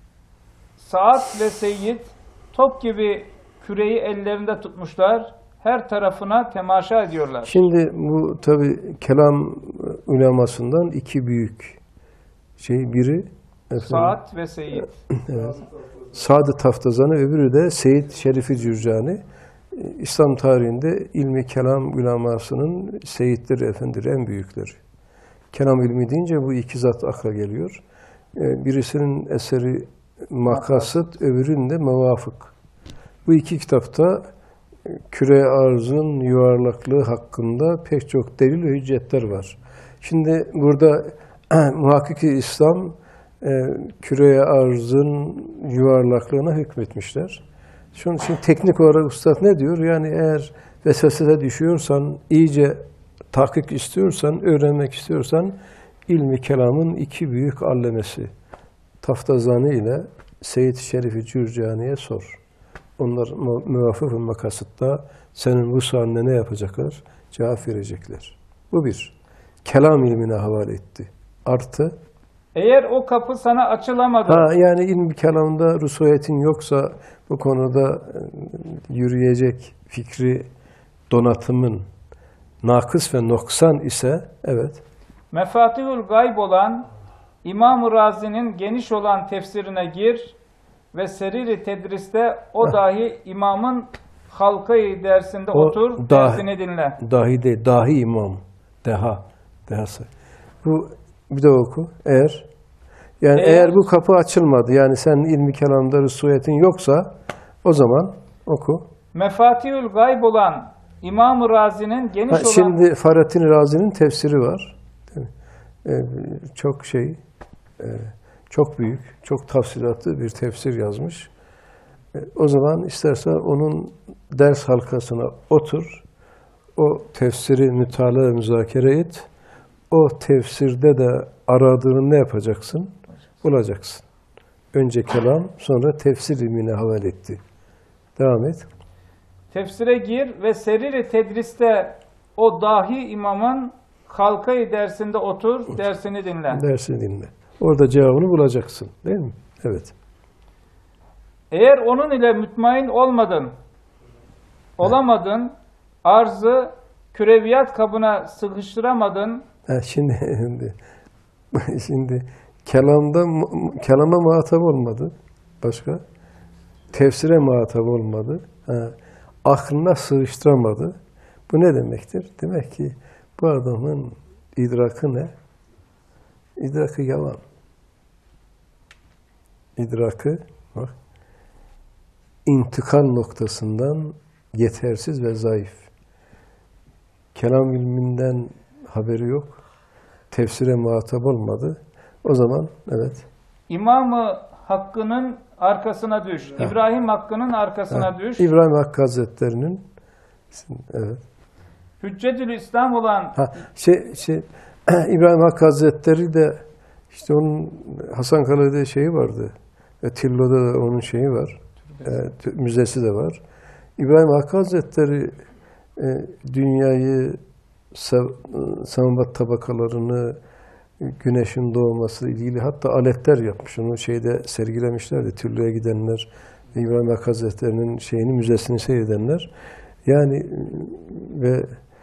Saat ve Seyyid top gibi küreyi ellerinde tutmuşlar, her tarafına temaşa ediyorlar. Şimdi bu tabi kelam ulemasından iki büyük biri Saat ve Seyyid. evet, Sadı Taftazani, öbürü de Seyyid Şerifi Cürcani. İslam tarihinde ilmi kelam ulemasının seyitleri, efendileri, en büyükleri. Kelam ilmi deyince bu iki zat akla geliyor. Birisinin eseri Makasıt, öbürünün de Mevafık. Bu iki kitapta küre arzın yuvarlaklığı hakkında pek çok delil ve hüccetler var. Şimdi burada muhakkik İslam küre arzın yuvarlaklığına hükmetmişler. Şunun için teknik olarak ustad ne diyor? Yani eğer vesveseye düşüyorsan, iyice tahkik istiyorsan, öğrenmek istiyorsan, ilmi kelamın iki büyük allemesi Taftazani ile Seyyid Şerifi Cürcani'ye sor. Onlar mevafık ve makasıtta senin bu sualine ne yapacaklar? Cevap verecekler. Bu bir. Kelam ilmine havale etti. Artı Eğer o kapı sana açılamadı. Yani ilmi kelamda rusuyetin yoksa, bu konuda yürüyecek fikri donatımın nakıs ve noksan ise, evet. Mefatihül gayb olan İmam-ı Razi'nin geniş olan tefsirine gir ve seriri tedriste o dahi imamın halkayı dersinde otur, dersini dinle. Dahi değil, dahi imam. Dehası. Bu bir de oku. Eğer bu kapı açılmadı, yani sen ilmi kelamda rusuyetin yoksa, o zaman oku. Mefatihül gayb olan İmam-ı Razi'nin geniş olan... Şimdi Fahrettin Razi'nin tefsiri var. Değil mi? Çok büyük, çok tafsilatlı bir tefsir yazmış. O zaman istersen onun ders halkasına otur, o tefsiri mütalaa ve müzakere et. O tefsirde de aradığını ne yapacaksın? Bulacaksın. Önce kelam, sonra tefsir ilmine havale etti. Devam et. Tefsire gir ve seriri tedriste o dahi imamın halkayı dersinde otur, dersini dinle. Dersini dinle. Orada cevabını bulacaksın. Değil mi? Evet. Eğer onun ile mütmain olamadın, arzı küreviyat kabına sıkıştıramadın. Şimdi kelama muhatap olmadı. Başka? Tefsire muhatap olmadı. Aklına sığıştıramadı. Bu ne demektir? Demek ki bu adamın idrakı ne? İdrakı yalan. İdrakı bak, intikal noktasından yetersiz ve zayıf. Kelam ilminden haberi yok. Tefsire muhatap olmadı. O zaman evet. İmam-ı Hakkı'nın arkasına düş. İbrahim Hakkı'nın arkasına düş. İbrahim Hakkı Hazretleri'nin evet. Hüccetül İslam olan İbrahim Hakkı Hazretleri de işte onun Hasankale'de şeyi vardı. Tillo'da da onun şeyi var. Müzesi de var. İbrahim Hakkı Hazretleri dünyayı, semavat tabakalarını, güneşin doğması ile ilgili hatta aletler yapmış. Onu sergilemişlerdi. Tillo'ya gidenler, İbrahim Hakkı Hazretleri'nin müzesini seyredenler. Yani ve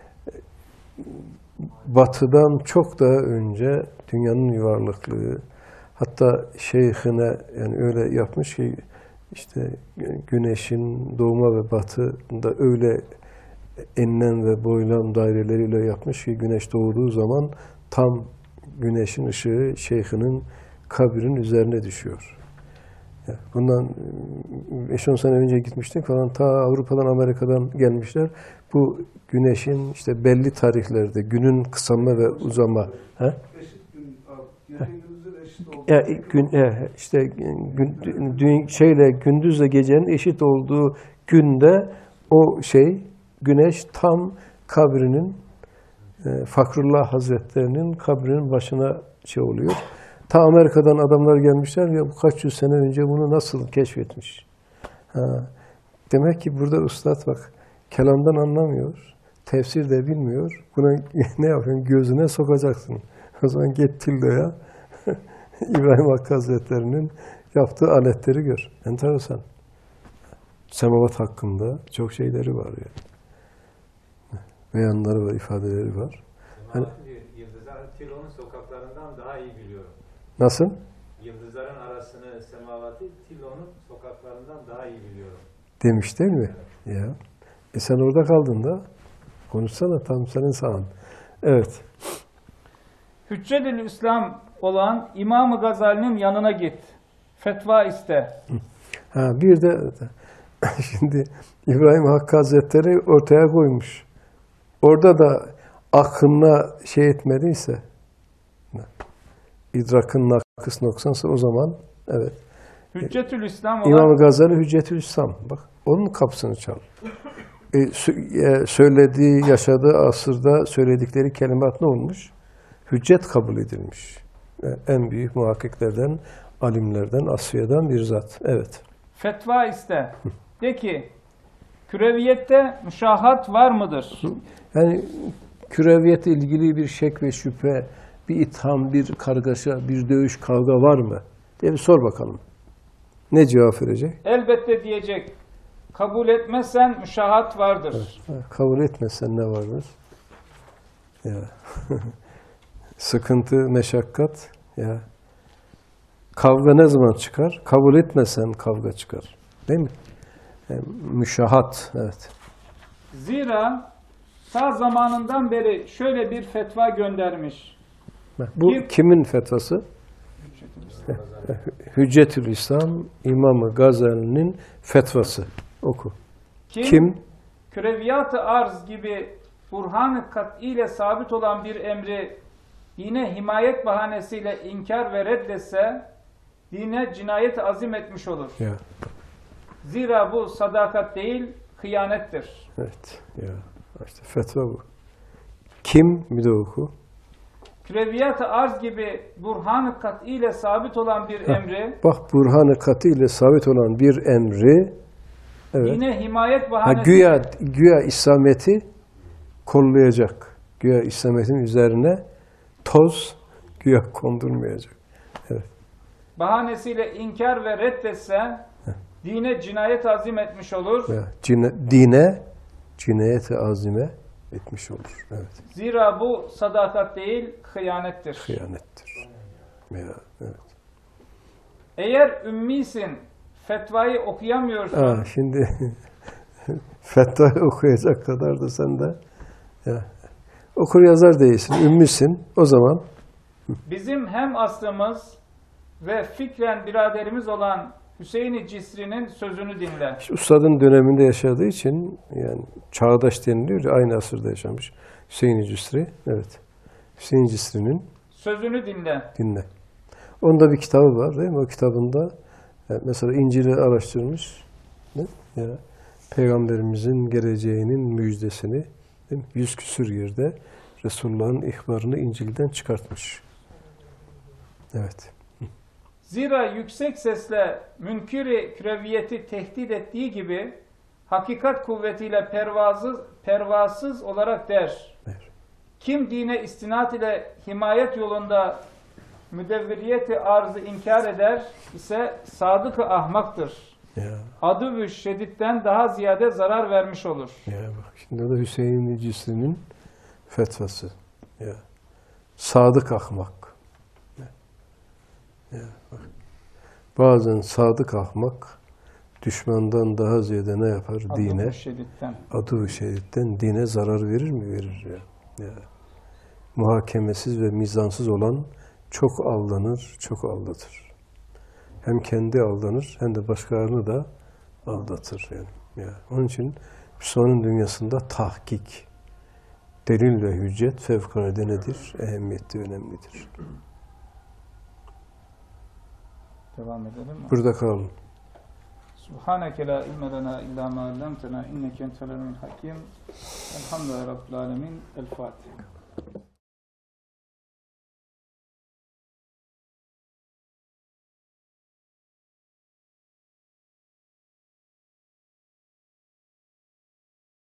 Batı'dan çok daha önce dünyanın yuvarlaklığı, hatta şeyhine yani öyle yapmış ki işte güneşin doğma ve batıda öyle enlem ve boylam daireleriyle yapmış ki güneş doğduğu zaman tam güneşin ışığı şeyhinin kabrinin üzerine düşüyor. Bundan 5-10 sene önce gitmiştik falan. Ta Avrupa'dan, Amerika'dan gelmişler. Bu güneşin işte belli tarihlerde günün kısalma ve uzama. He? Eşit gün, gece gündüzün eşit olduğu. İşte şeyle gündüzle gecenin eşit olduğu günde o güneş tam kabrinin Fakrullah Hazretlerinin kabrinin başına oluyor. Ta Amerika'dan adamlar gelmişler ya bu kaç yüz sene önce bunu nasıl keşfetmiş. Demek ki burada ustad bak kelamdan anlamıyor, tefsir de bilmiyor. Buna ne yapıyorsun? Gözüne sokacaksın. O zaman git Tillo'ya İbrahim Hakkı Hazretleri'nin yaptığı aletleri gör. Enteresan. Semavat hakkında çok şeyleri var yani. Beyanları var, ifadeleri var. Hani, Yıldızların Tillo'nun sokaklarından daha iyi biliyorum. nasıl? Yıldızların arasını, semavatı Tillo'nun sokaklarından daha iyi biliyorum. Demiş değil mi? Ya. Sen orada kaldın da konuşsana tam senin sahan. Evet. Hüccetül İslam olan İmam-ı Gazali'nin yanına git. Fetva iste. Bir de şimdi İbrahim Hakkı Hazretleri ortaya koymuş. Orada da aklına etmediyse, idrakın nakıs noksansa o zaman evet. Hüccetül İslam olan İmam-ı Gazali Hüccetül İslam. Bak onun kapısını çal. Söylediği, yaşadığı asırda söyledikleri kelimat ne olmuş? Hüccet kabul edilmiş. En büyük muhakkiklerden, alimlerden, asfiyadan bir zat. Evet. fetva iste. De ki, küreviyette müşahat var mıdır? Yani küreviyetle ilgili bir şek ve şüphe, bir itham, bir kargaşa, bir dövüş, kavga var mı? diye bir sor bakalım. Ne cevap verecek? Elbette diyecek. Kabul etmezsen müşahat vardır. Kabul etmezsen ne vardır? Ya. Sıkıntı, meşakkat. Ya. Kavga ne zaman çıkar? Kabul etmezsen kavga çıkar. Değil mi? Müşahat. Evet. Zira ta zamanından beri şöyle bir fetva göndermiş. Bu kimin fetvası? Hüccetül İslam İmam-ı Gazali'nin fetvası. Oku. Kim? Küreviyat-ı arz gibi burhan-ı kat'i ile sabit olan bir emri dine himayet bahanesiyle inkar ve reddetse dine cinayet azim etmiş olur. Ya. Zira bu sadakat değil, hıyanettir. Evet. Ya. İşte fetva bu. Kim? Bir de oku. Küreviyat-ı arz gibi burhan-ı kat'i ile sabit olan bir emri Bak burhan-ı kat'i ile sabit olan bir emri evet. dine himayet bahanesi Güya İslamiyet'i kollayacak. Güya İslamiyet'in üzerine toz güya kondurmayacak. Evet. bahanesiyle inkar ve reddetse dine cinayet azim etmiş olur. Ya, dine cinayet-i azime etmiş olur. Evet. Zira bu sadakat değil, hıyanettir. Hıyanettir. Ya, evet. Eğer ümmisin, fetvayı okuyamıyorsun, Şimdi fetva okuyacak kadar da sen de ya, okur yazar değilsin, ümmisin. O zaman bizim hem aslımız ve fikren biraderimiz olan Hüseyin-i Cisri'nin sözünü dinle. işte ustadın döneminde yaşadığı için yani çağdaş deniliyor ya, aynı asırda yaşamış Hüseyin Cisri. Evet. Hüseyin Cisri'nin Sözünü dinle. Onda bir kitabı var değil mi? O kitabında mesela İncil'i araştırmış. Ya, Peygamberimizin geleceğinin müjdesini 100 küsur yerde Resulullah'ın ihbarını İncil'den çıkartmış. Evet. Zira yüksek sesle münkiri küreviyeti tehdit ettiği gibi hakikat kuvvetiyle pervasız olarak der. Evet. Kim dine istinat ile himayet yolunda müdevviriyeti arzı inkar eder ise sadık-ı ahmaktır. Ya. Adı-ı şeditten daha ziyade zarar vermiş olur. Ya bak şimdi o da Hüseyin Cisri'nin fetvası. Ya. Sadık ahmak. Ya bak. Bazen sadık ahmak düşmandan daha ziyade ne yapar? Dine. Adı-ı şeditten. Adı-ı şeriften dine zarar verir mi? Verir ya. Ya. Muhakemesiz ve mizansız olan çok aldanır, çok aldatır. hem kendi aldanır hem de başkalarını da aldatır. Yani. Onun için Müslümanın dünyasında tahkik, delil ve hüccet fevkalade nedir? Ehemmiyetli, önemlidir. Devam edelim mi? Burada kalın. Subhaneke la ilme lena illa ma allamtena inneke entel alimul hakim. Elhamdülillahi rabbil alamin. El Fatiha.